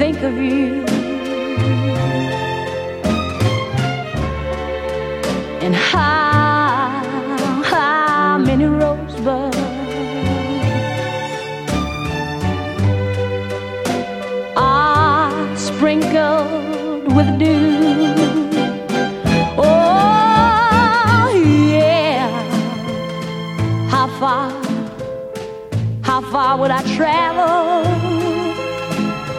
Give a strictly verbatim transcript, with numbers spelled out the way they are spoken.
think of you. And how, how many rosebuds are sprinkled with dew. Oh yeah, how far, how far would I travel